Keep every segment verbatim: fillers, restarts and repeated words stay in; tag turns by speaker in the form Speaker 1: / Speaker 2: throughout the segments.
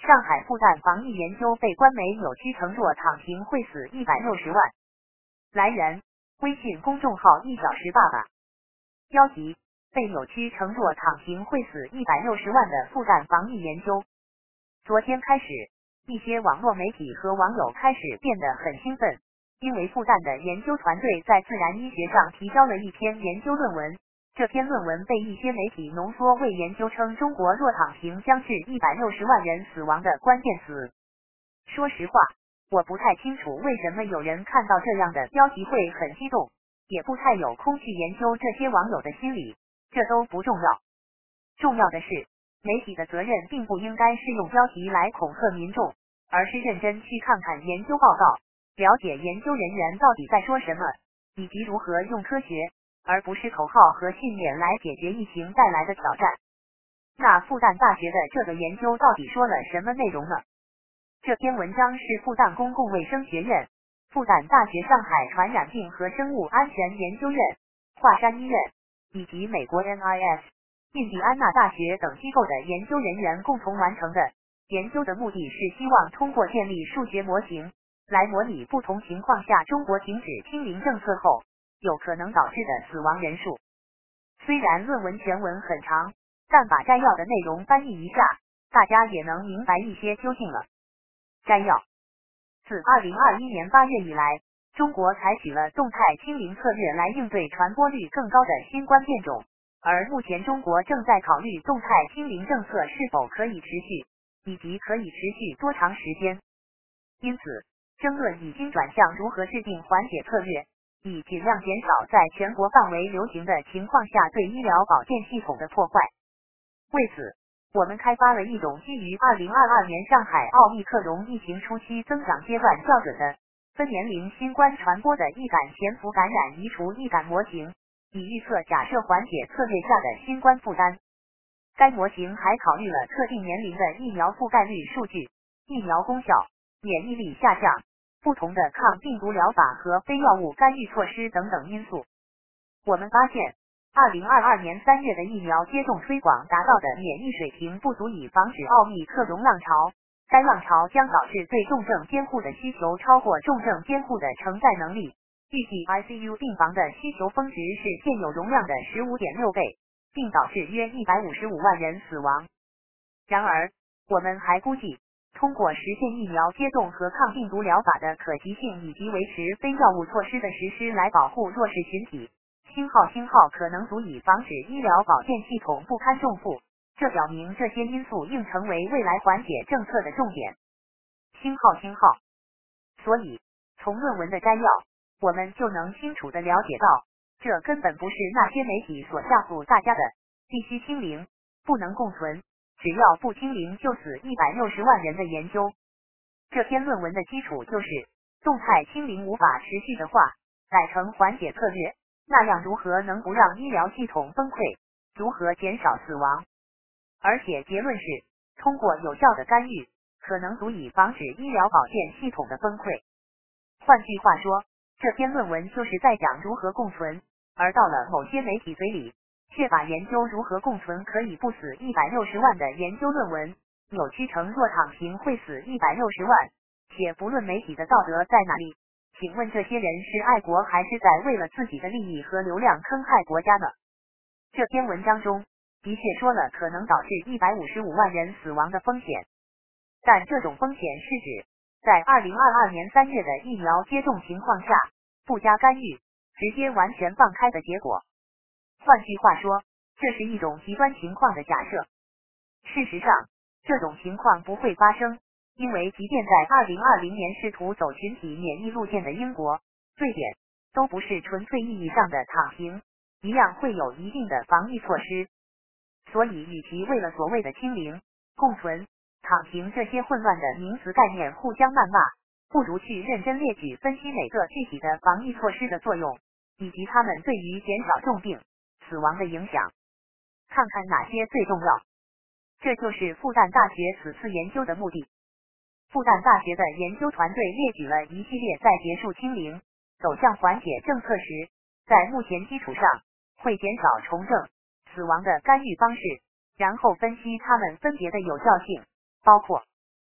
Speaker 1: 上海复旦防疫研究被官媒扭曲成若躺平会死一百六十万。来源：微信公众号一小时爸爸。标题：被扭曲成若躺平会死一百六十万的复旦防疫研究。昨天开始，一些网络媒体和网友开始变得很兴奋，因为复旦的研究团队在《自然医学》上提交了一篇研究论文。这篇论文被一些媒体浓缩为研究称中国若躺平将致一百六十万人死亡的关键词。说实话，我不太清楚为什么有人看到这样的标题会很激动，也不太有空去研究这些网友的心理，这都不重要。重要的是，媒体的责任并不应该是用标题来恐吓民众，而是认真去看看研究报告，了解研究人员到底在说什么，以及如何用科学而不是口号和信念来解决疫情带来的挑战。那复旦大学的这个研究到底说了什么内容呢？这篇文章是复旦公共卫生学院、复旦大学上海传染病和生物安全研究院、华山医院以及美国 N I S、印第安纳大学等机构的研究人员共同完成的。研究的目的是希望通过建立数学模型，来模拟不同情况下中国停止清零政策后有可能导致的死亡人数。虽然论文全文很长，但把摘要的内容翻译一下，大家也能明白一些究竟了。摘要：自二零二一年八月以来，中国采取了动态清零策略来应对传播率更高的新冠变种，而目前中国正在考虑动态清零政策是否可以持续，以及可以持续多长时间。因此，争论已经转向如何制定缓解策略，以尽量减少在全国范围流行的情况下对医疗保健系统的破坏。为此，我们开发了一种基于二零二二年上海奥密克戎疫情初期增长阶段校准的分年龄新冠传播的易感潜伏感染移除易感模型，以预测假设缓解策略下的新冠负担。该模型还考虑了特定年龄的疫苗覆盖率数据、疫苗功效、免疫力下降、不同的抗病毒疗法和非药物干预措施等等因素。我们发现，二零二二年三月的疫苗接种推广达到的免疫水平不足以防止奥密克戎浪潮，该浪潮将导致对重症监护的需求超过重症监护的承载能力，预计 I C U 病房的需求峰值是现有容量的 十五点六倍，并导致约一百五十五万人死亡。然而，我们还估计，通过实现疫苗接种和抗病毒疗法的可及性以及维持非药物措施的实施来保护弱势群体，星号星号可能足以防止医疗保健系统不堪重负，这表明这些因素应成为未来缓解政策的重点。星号星号。所以，从论文的摘要，我们就能清楚地了解到，这根本不是那些媒体所吓唬大家的必须清零，不能共存，只要不清零就死一百六十万人的研究。这篇论文的基础就是，动态清零无法持续的话，改成缓解策略，那样如何能不让医疗系统崩溃，如何减少死亡？而且结论是，通过有效的干预，可能足以防止医疗保健系统的崩溃。换句话说，这篇论文就是在讲如何共存，而到了某些媒体嘴里，却把研究如何共存可以不死一百六十万的研究论文扭曲成若躺平会死一百六十万，且不论媒体的道德在哪里，请问这些人是爱国还是在为了自己的利益和流量坑害国家呢？这篇文章中的确说了可能导致一百五十五万人死亡的风险，但这种风险是指在二零二二年三月的疫苗接种情况下，不加干预，直接完全放开的结果。换句话说，这是一种极端情况的假设。事实上，这种情况不会发生，因为即便在二零二零年试图走群体免疫路线的英国、瑞典，都不是纯粹意义上的躺平，一样会有一定的防疫措施。所以，与其为了所谓的清零、共存、躺平这些混乱的名词概念互相谩骂，不如去认真列举分析每个具体的防疫措施的作用，以及它们对于减少重病、死亡的影响，看看哪些最重要。这就是复旦大学此次研究的目的。复旦大学的研究团队列举了一系列在结束清零、走向缓解政策时，在目前基础上会减少重症、死亡的干预方式，然后分析它们分别的有效性，包括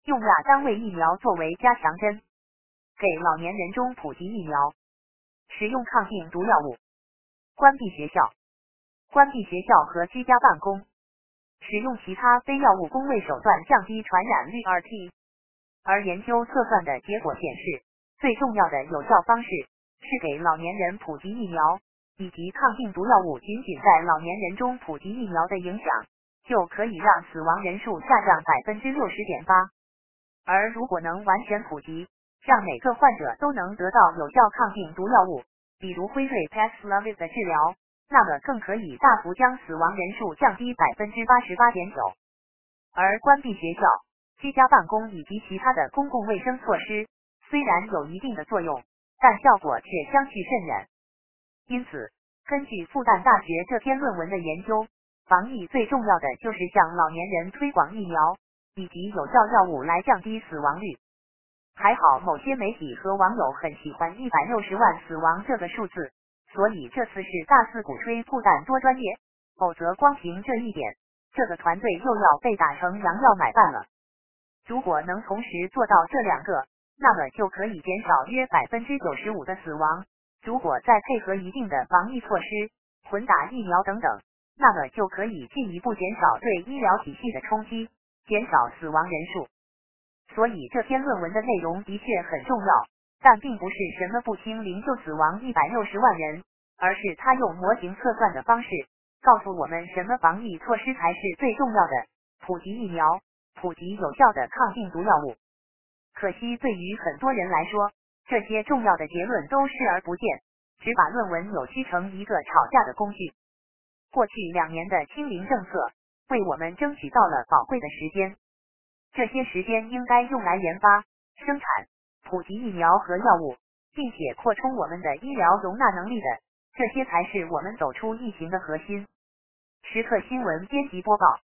Speaker 1: 用亚单位疫苗作为加强针，给老年人中普及疫苗，使用抗病毒药物，关闭学校，关闭学校和居家办公，使用其他非药物工位手段降低传染率。二 T， 而研究测算的结果显示，最重要的有效方式是给老年人普及疫苗，以及抗病毒药物仅仅在老年人中普及疫苗的影响，就可以让死亡人数下降 百分之六十点八。而如果能完全普及，让每个患者都能得到有效抗病毒药物，比如辉瑞 Paxlovid 的治疗，那么更可以大幅将死亡人数降低 百分之八十八点九。而关闭学校、居家办公以及其他的公共卫生措施，虽然有一定的作用，但效果却相去甚远。因此，根据复旦大学这篇论文的研究，防疫最重要的就是向老年人推广疫苗，以及有效药物来降低死亡率。还好某些媒体和网友很喜欢一百六十万死亡这个数字，所以这次是大肆鼓吹复旦多专业，否则光凭这一点，这个团队又要被打成洋药买办了。如果能同时做到这两个，那么就可以减少约 百分之九十五 的死亡。如果再配合一定的防疫措施，混打疫苗等等，那么就可以进一步减少对医疗体系的冲击，减少死亡人数。所以这篇论文的内容的确很重要，但并不是什么不清零就死亡一百六十万人，而是他用模型测算的方式，告诉我们什么防疫措施才是最重要的，普及疫苗，普及有效的抗病毒药物。可惜对于很多人来说，这些重要的结论都视而不见，只把论文扭曲成一个吵架的工具。过去两年的清零政策，为我们争取到了宝贵的时间，这些时间应该用来研发、生产、普及疫苗和药物，并且扩充我们的医疗容纳能力的，这些才是我们走出疫情的核心。时刻新闻编辑播报。